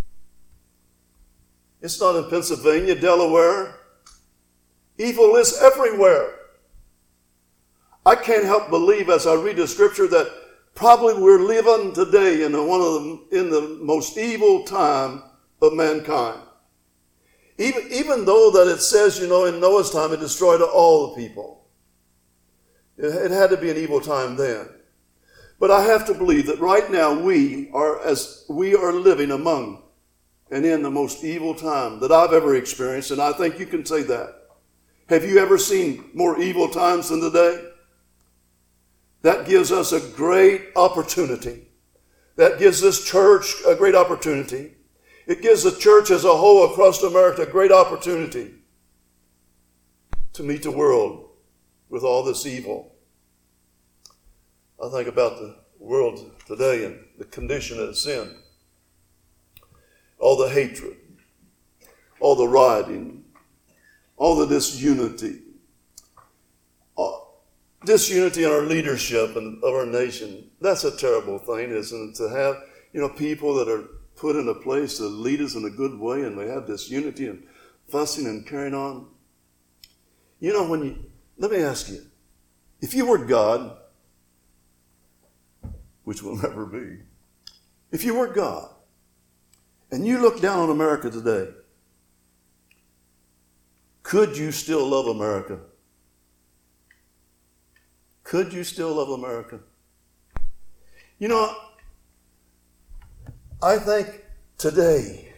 It's not in Pennsylvania, Delaware. Evil is everywhere. I can't help believe as I read the scripture that probably we're living today in the most evil time of mankind. Even though that it says, in Noah's time it destroyed all the people. It had to be an evil time then. But I have to believe that right now we are living among and in the most evil time that I've ever experienced, and I think you can say that. Have you ever seen more evil times than today? That gives us a great opportunity. That gives this church a great opportunity. It gives the church as a whole across America a great opportunity to meet the world with all this evil. I think about the world today and the condition that it's in. All the hatred, all the rioting, all the disunity. Disunity in our leadership and of our nation. That's a terrible thing, isn't it? To have, people that are put in a place to lead us in a good way, and we have disunity and fussing and carrying on. Let me ask you, if you were God, which will never be, if you were God, and you look down on America today, could you still love America? Could you still love America? I think today,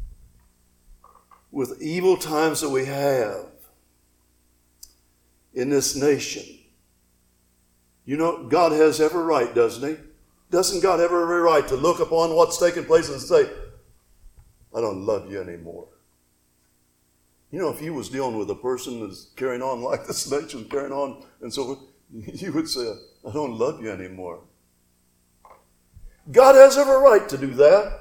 with evil times that we have in this nation, God has every right, doesn't he? Doesn't God have every right to look upon what's taking place and say, I don't love you anymore? If he was dealing with a person that's carrying on like this nation's carrying on, and so you would say, I don't love you anymore. God has every right to do that.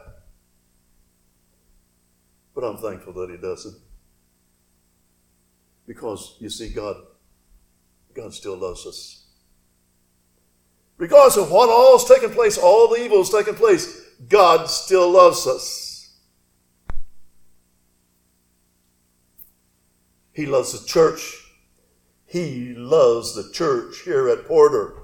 But I'm thankful that he doesn't. Because, you see, God still loves us. Regardless of what all's taken place, all the evil has taken place, God still loves us. He loves the church. He loves the church here at Porter.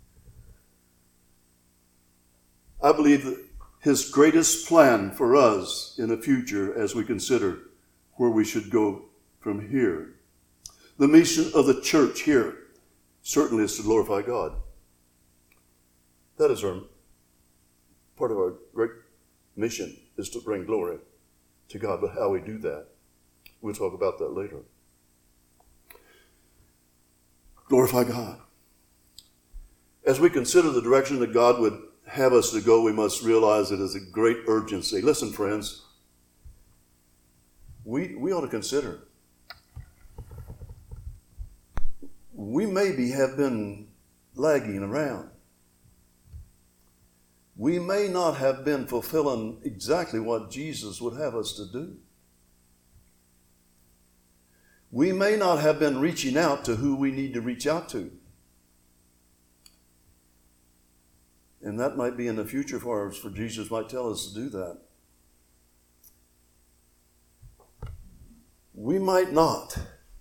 I believe that his greatest plan for us in the future as we consider where we should go from here. The mission of the church here certainly is to glorify God. That is part of our great mission, is to bring glory to God. But how we do that, we'll talk about that later. Glorify God. As we consider the direction that God would have us to go, we must realize it is a great urgency. Listen, friends, we ought to consider. We maybe have been lagging around. We may not have been fulfilling exactly what Jesus would have us to do. we may not have been reaching out to who we need to reach out to. And that might be in the future for us, for Jesus might tell us to do that. We might not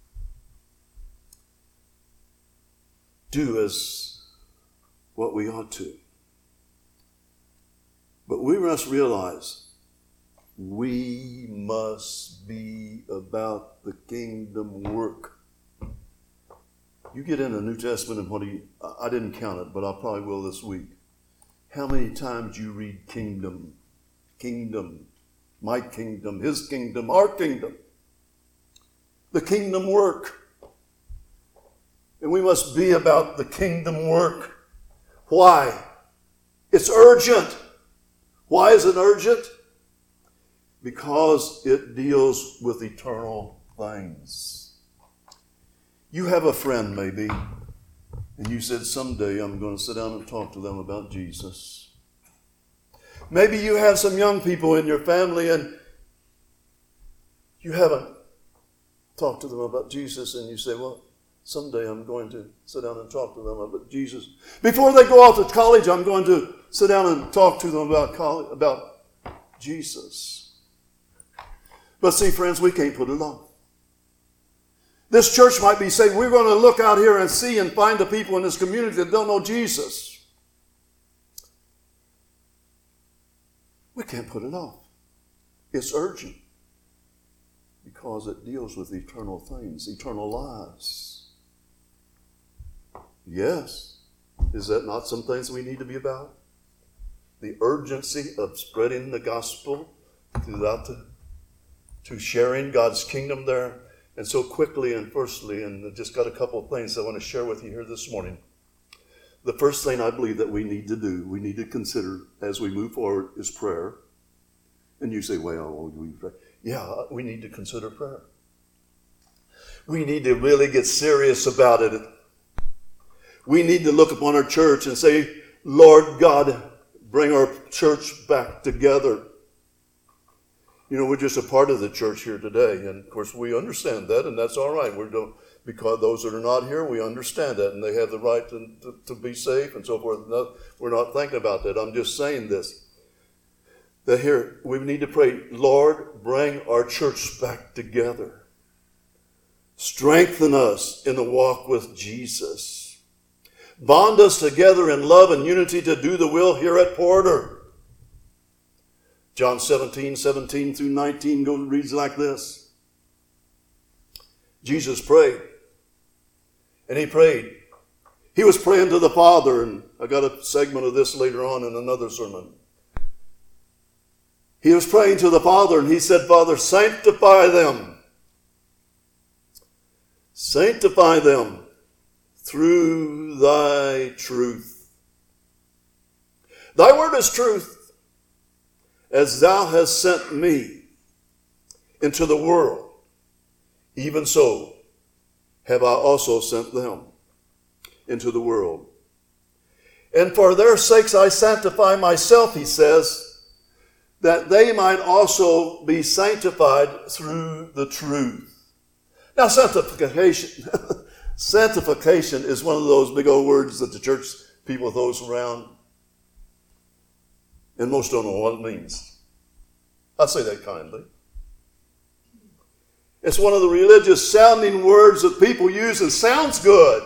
do as what we ought to. But we must realize we must be about the kingdom work. You get in the New Testament and I didn't count it, but I probably will this week. How many times you read kingdom, kingdom, my kingdom, his kingdom, our kingdom, the kingdom work. And we must be about the kingdom work. Why? It's urgent. Why is it urgent? Because it deals with eternal things. You have a friend maybe, and you said, someday I'm going to sit down and talk to them about Jesus. Maybe you have some young people in your family and you haven't talked to them about Jesus, and you say, well, someday I'm going to sit down and talk to them about Jesus. Before they go off to college, I'm going to sit down and talk to them about Jesus. But see, friends, we can't put it off. This church might be saying, we're going to look out here and see and find the people in this community that don't know Jesus. We can't put it off. It's urgent because it deals with eternal things, eternal lives. Yes. Is that not some things we need to be about? The urgency of spreading the gospel to sharing God's kingdom there. And so quickly and firstly, and I just got a couple of things I want to share with you here this morning. The first thing I believe that we need to do, we need to consider as we move forward is prayer. And you say, well, we pray. Yeah, we need to consider prayer. We need to really get serious about it. We need to look upon our church and say, Lord God, bring our church back together. You know, we're just a part of the church here today. And of course, we understand that, and that's all right. Because those that are not here, we understand that, and they have the right to be safe and so forth. No, we're not thinking about that. I'm just saying this. That here, we need to pray, Lord, bring our church back together. Strengthen us in the walk with Jesus. Bond us together in love and unity to do the will here at Porter. John 17 through 19 reads like this. Jesus prayed. And he prayed. He was praying to the Father, and I got a segment of this later on in another sermon. He was praying to the Father, and he said, Father, sanctify them. Sanctify them through thy truth. Thy word is truth. As thou hast sent me into the world, even so have I also sent them into the world. And for their sakes I sanctify myself, he says, that they might also be sanctified through the truth. Now, sanctification is one of those big old words that the church people throws around. And most don't know what it means. I say that kindly. It's one of the religious sounding words that people use and sounds good.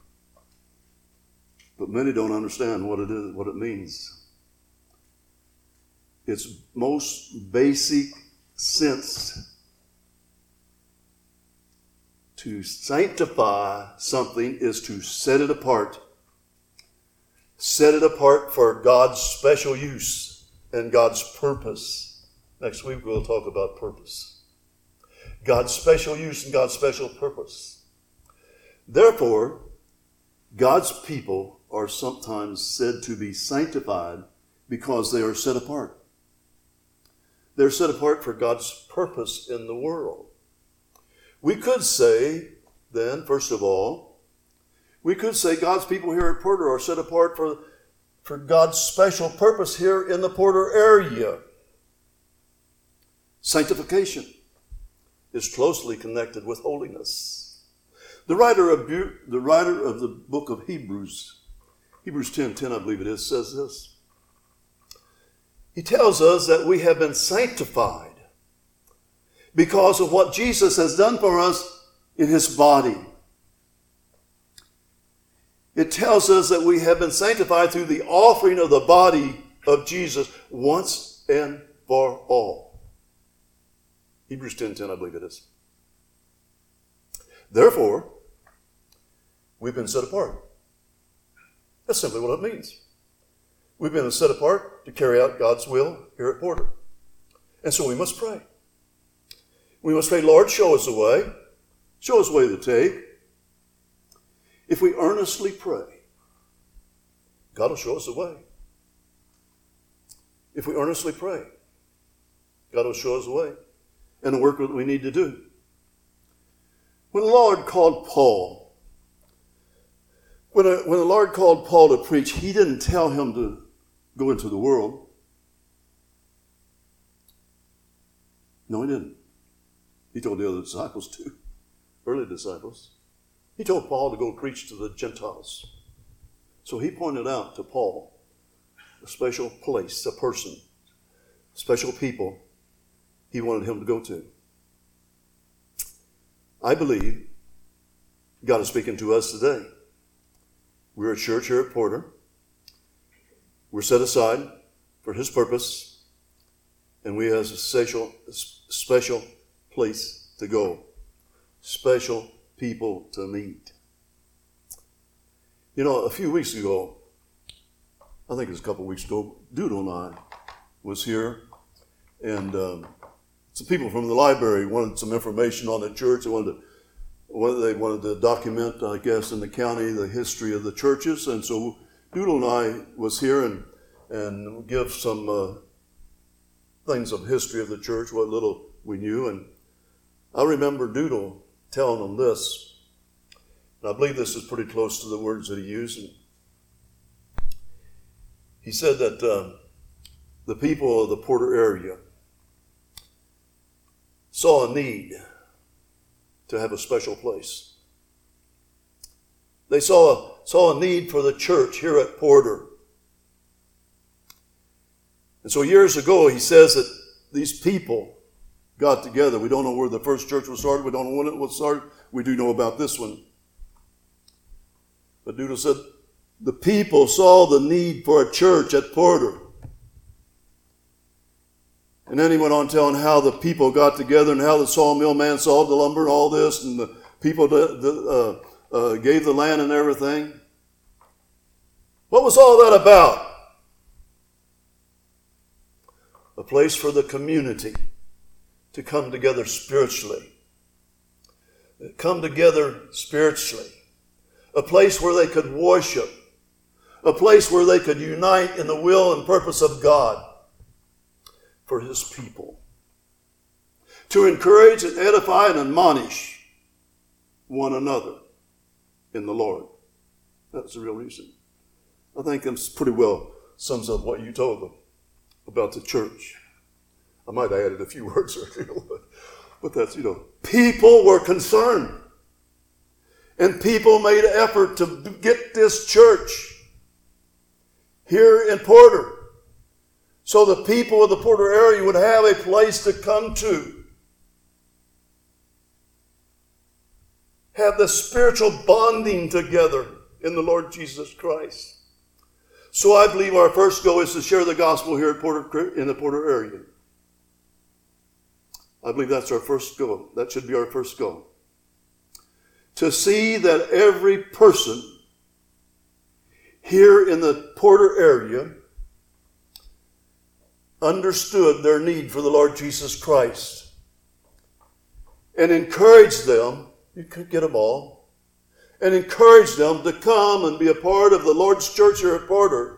But many don't understand what it is, what it means. Its most basic sense. To sanctify something is to set it apart. Set it apart for God's special use and God's purpose. Next week we'll talk about purpose. God's special use and God's special purpose. Therefore, God's people are sometimes said to be sanctified because they are set apart. They're set apart for God's purpose in the world. We could say, then, first of all, we could say God's people here at Porter are set apart for God's special purpose here in the Porter area. Sanctification. is closely connected with holiness. The writer of the book of Hebrews 10:10, I believe it is, says this. He tells us that we have been sanctified because of what Jesus has done for us in his body. It tells us that we have been sanctified through the offering of the body of Jesus once and for all. Hebrews 10:10, I believe it is. Therefore, we've been set apart. That's simply what it means. We've been set apart to carry out God's will here at Porter. And so we must pray. We must pray, Lord, show us the way. Show us the way to take. If we earnestly pray, God will show us the way. If we earnestly pray, God will show us the way and the work that we need to do. When the Lord called Paul, when the Lord called Paul to preach, he didn't tell him to go into the world. No, he didn't. He told the other disciples to, early disciples. He told Paul to go preach to the Gentiles. So he pointed out to Paul a special place, a person, special people he wanted him to go to. I believe God is speaking to us today. We're a church here at Porter. We're set aside for his purpose, and we have a special place to go, special people to meet. You know, a few weeks ago, I think it was a couple of weeks ago, Doodle and I was here, and some people from the library wanted some information on the church. They wanted to document, I guess, in the county the history of the churches, and so Doodle and I was here and give some things of history of the church, what little we knew. And I remember Doodle telling them this, and I believe this is pretty close to the words that he used. And he said that the people of the Porter area saw a need to have a special place. They saw a need for the church here at Porter. And so years ago, he says that these people got together. We don't know where the first church was started. We don't know when it was started. We do know about this one. But Doodle said, the people saw the need for a church at Porter. And then he went on telling how the people got together and how the sawmill man sawed the lumber and all this, and the people gave the land and everything. What was all that about? A place for the community to come together spiritually. Come together spiritually. A place where they could worship. A place where they could unite in the will and purpose of God for his people. To encourage and edify and admonish one another in the Lord. That's the real reason. I think that pretty well sums up what you told them about the church. I might have added a few words there, but that's, people were concerned. And people made an effort to get this church here in Porter, so the people of the Porter area would have a place to come to. Have the spiritual bonding together in the Lord Jesus Christ. So I believe our first goal is to share the gospel here at Porter, in the Porter area. I believe that's our first goal. That should be our first goal. To see that every person here in the Porter area understood their need for the Lord Jesus Christ and encourage them, you could get them all, and encourage them to come and be a part of the Lord's church here at Porter.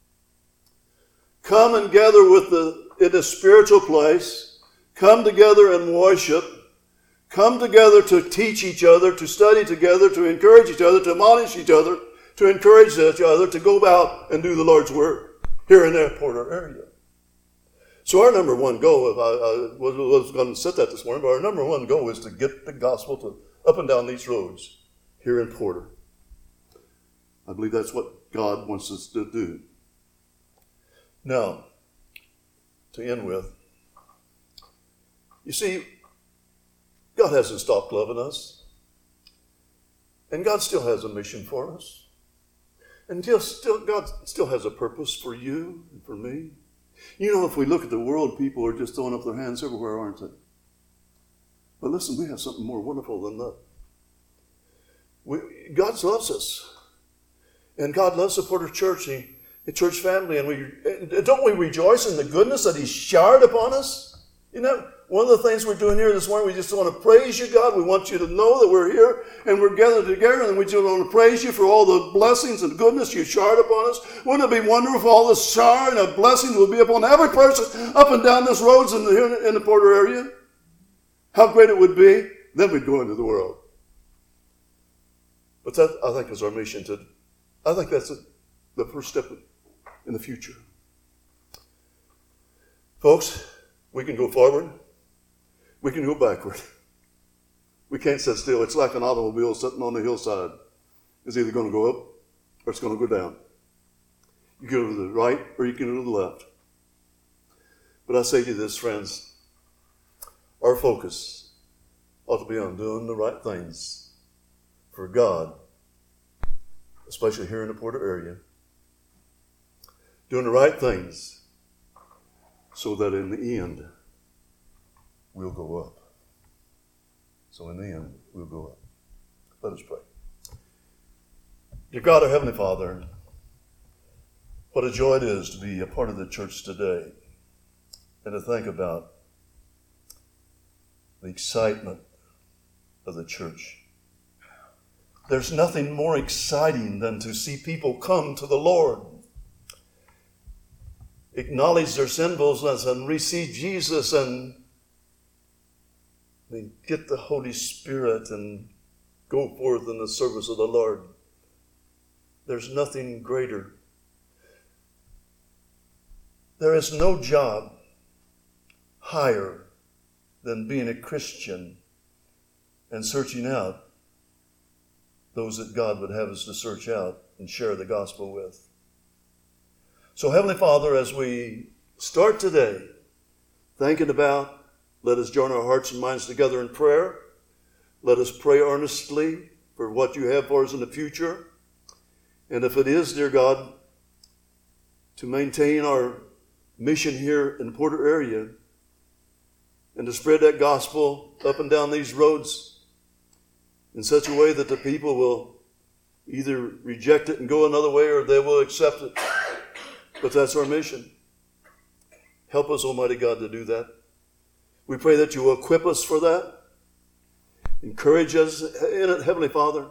Come and gather in a spiritual place. Come together and worship. Come together to teach each other, to study together, to encourage each other, to admonish each other, to encourage each other to go out and do the Lord's work here in the Porter area. So our number one goal, if I was going to set that this morning, but our number one goal is to get the gospel to up and down these roads here in Porter. I believe that's what God wants us to do. Now, to end with, you see, God hasn't stopped loving us. And God still has a mission for us. And God still has a purpose for you and for me. You know, if we look at the world, people are just throwing up their hands everywhere, aren't they? But listen, we have something more wonderful than that. God loves us. And God loves the Porter Church, the church family. And don't we rejoice in the goodness that He's showered upon us? You know, one of the things we're doing here this morning, we just want to praise you, God. We want you to know that we're here and we're gathered together, and we just want to praise you for all the blessings and goodness you showered upon us. Wouldn't it be wonderful if all this shower and a blessing would be upon every person up and down this roads in the Porter area? How great it would be. Then we'd go into the world. But that, I think, is our mission. I think that's the first step in the future. Folks, we can go forward. We can go backward. We can't sit still. It's like an automobile sitting on the hillside. It's either going to go up or it's going to go down. You can go to the right or you can go to the left. But I say to you this, friends, our focus ought to be on doing the right things for God, especially here in the Porter area. Doing the right things so that in the end, we'll go up. So in the end, we'll go up. Let us pray. Dear God, our Heavenly Father, what a joy it is to be a part of the church today and to think about the excitement of the church. There's nothing more exciting than to see people come to the Lord, acknowledge their sinfulness and receive Jesus and get the Holy Spirit and go forth in the service of the Lord. There's nothing greater. There is no job higher than being a Christian and searching out those that God would have us to search out and share the gospel with. So, Heavenly Father, as we start today thinking about, let us join our hearts and minds together in prayer. Let us pray earnestly for what you have for us in the future. And if it is, dear God, to maintain our mission here in the Porter area and to spread that gospel up and down these roads in such a way that the people will either reject it and go another way or they will accept it. But that's our mission. Help us, Almighty God, to do that. We pray that you will equip us for that. Encourage us in it, Heavenly Father.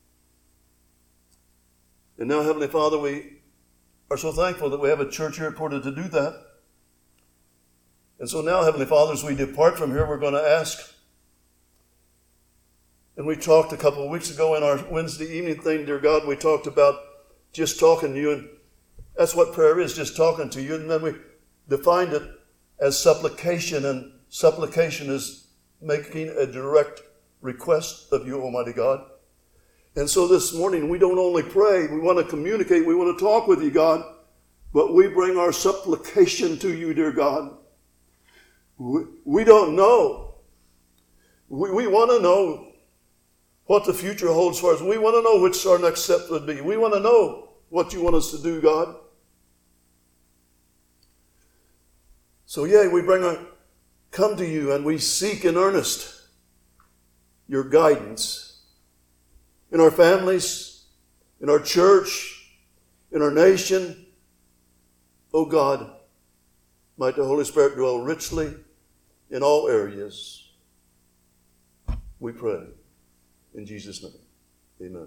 And now, Heavenly Father, we are so thankful that we have a church here at Porter to do that. And so now, Heavenly Father, as we depart from here, we're going to ask. And we talked a couple of weeks ago in our Wednesday evening thing, dear God, we talked about just talking to you. And that's what prayer is, just talking to you. And then we defined it as supplication. And supplication is making a direct request of you, Almighty God. And so this morning, we don't only pray, we want to communicate, we want to talk with you, God, but we bring our supplication to you, dear God. We don't know. We want to know what the future holds for us. We want to know which our next step would be. We want to know what you want us to do, God. So, come to you and we seek in earnest your guidance in our families, in our church, in our nation. Oh God, might the Holy Spirit dwell richly in all areas. We pray in Jesus' name. Amen.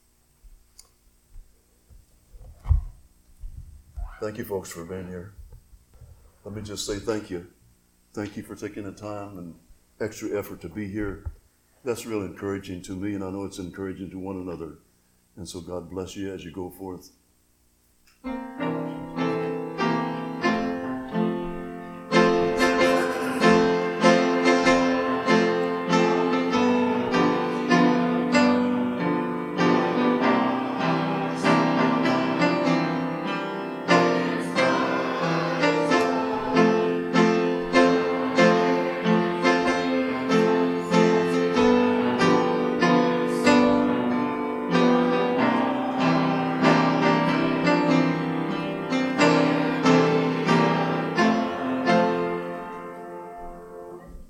Thank you, folks, for being here. Let me just say thank you. Thank you for taking the time and extra effort to be here. That's real encouraging to me, and I know it's encouraging to one another. And so God bless you as you go forth.